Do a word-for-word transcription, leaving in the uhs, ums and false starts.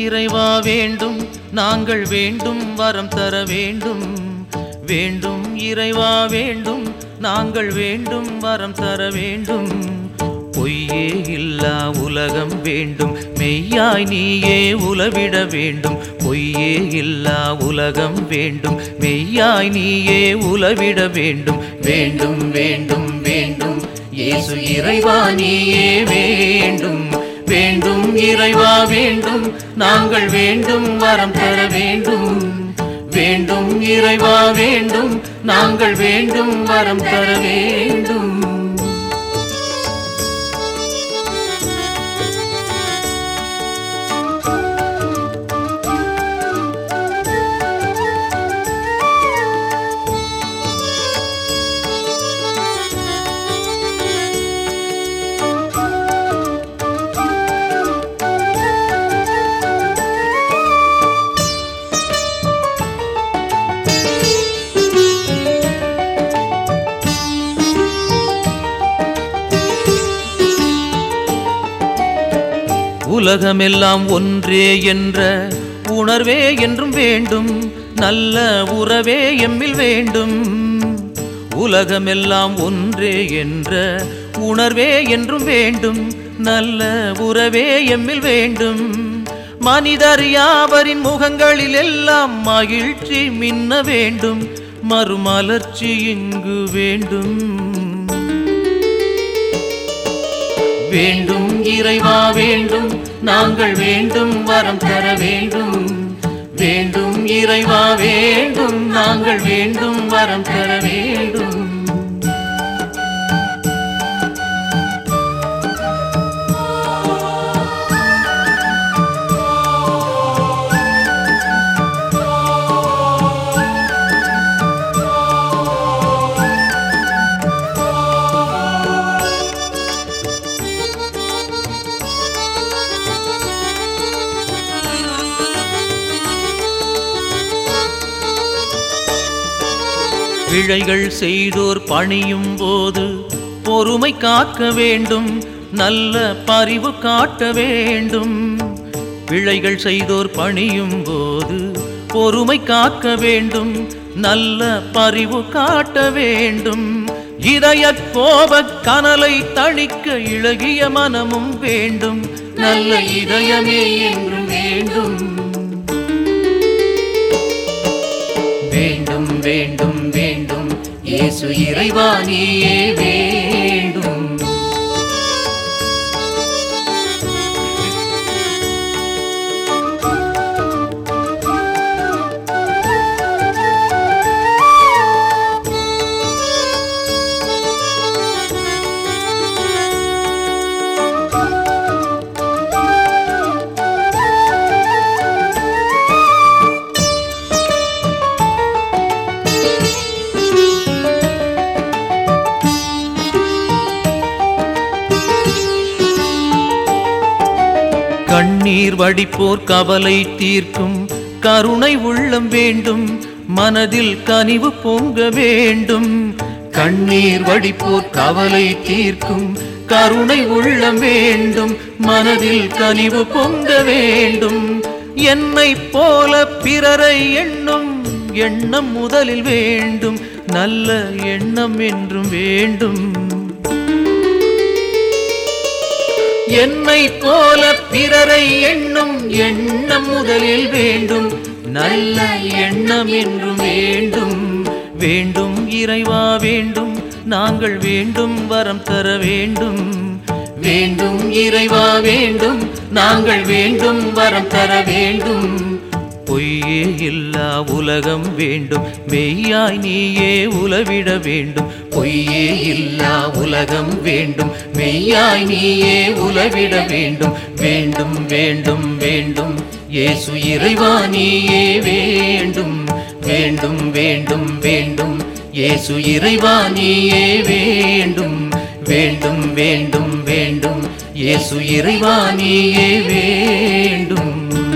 இறைவா வேண்டும், நாங்கள் வேண்டும் வரம் தர வேண்டும். வேண்டும் இறைவா வேண்டும், நாங்கள் வேண்டும் வரம் தர வேண்டும். பொய்யே இல்லா உலகம் வேண்டும், மெய்யாய் நீயே உலவிட வேண்டும். பொய்யே இல்லா உலகம் வேண்டும், மெய்யாய் நீயே உலவிட வேண்டும். வேண்டும் வேண்டும் வேண்டும் இயேசு இறைவா நீயே வேண்டும். வேண்டும் இறைவா வேண்டும், நாங்கள் வேண்டும் வரம் தர வேண்டும். வேண்டும் இறைவா வேண்டும், நாங்கள் வேண்டும் வரம் தர வேண்டும். உலகமெல்லாம் ஒன்றே என்ற உணர்வே என்றும் வேண்டும், நல்ல உறவே எம்மில் வேண்டும். உலகமெல்லாம் ஒன்றே என்ற உணர்வே என்றும் வேண்டும், நல்ல உறவே எம்மில் வேண்டும். மனிதர் யாவரின் முகங்களில் எல்லாம் மகிழ்ச்சி மின்ன வேண்டும், மறுமலர்ச்சி இங்கு வேண்டும். வேண்டும் இறைவா வேண்டும், நாங்கள் வேண்டும் வரம் தர வேண்டும். வேண்டும் இறைவா வேண்டும், நாங்கள் வேண்டும் வரம் தர வேண்டும். பிழைகள் செய்தோர் பணியும் போது பொறுமை காக்க வேண்டும், நல்ல பரிவு காட்ட வேண்டும். பிழைகள் செய்தோர் பணியும் போது பொறுமை காக்க வேண்டும், நல்ல பரிவு காட்ட வேண்டும். இதய கோப கனலை தணிக்க இளகிய மனமும் வேண்டும், நல்ல இதயமே என்றும் வேண்டும். வேண்டும் வேண்டும் வேண்டும் இயேசு இறைவா நீயே வேண்டும். கண்ணீர் வடிப்போர் கவலை தீர்க்கும் கருணை உள்ளம் வேண்டும், மனதில் கனிவு பொங்க வேண்டும். கண்ணீர் வடிப்போர் கவலை தீர்க்கும் கருணை உள்ளம் வேண்டும், மனதில் கனிவு பொங்க வேண்டும். என்னை போல பிறரை எண்ணும் எண்ணம் முதலில் வேண்டும், நல்ல எண்ணம் என்றும் வேண்டும். என்னை போல பிறரை எண்ணும் எண்ணம் முதலில் வேண்டும், நல்ல எண்ணம் என்றும் வேண்டும். வேண்டும் இறைவா வேண்டும், நாங்கள் வேண்டும் வரம் தர வேண்டும். வேண்டும் இறைவா வேண்டும், நாங்கள் வேண்டும் வரம் தர வேண்டும். பொய்யே இல்லா உலகம் வேண்டும், மெய்யாய் நீயே உலவிட வேண்டும். பொய்யே இல்லா உலகம் வேண்டும், மெய்யாய் நீயே உலவிட வேண்டும். வேண்டும் வேண்டும் வேண்டும் இயேசு இறைவா நீயே வேண்டும். வேண்டும் வேண்டும் வேண்டும் இயேசு இறைவா நீயே வேண்டும். வேண்டும் வேண்டும் வேண்டும் இயேசு இறைவா நீயே வேண்டும்.